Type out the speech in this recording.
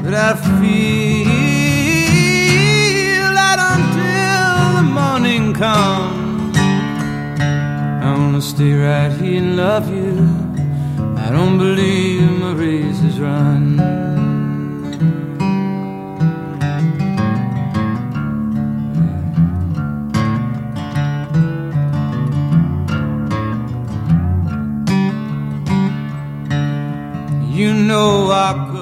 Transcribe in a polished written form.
But I feel that until the morning comes, I wanna stay right here and love you. I don't believe my race is run. You know I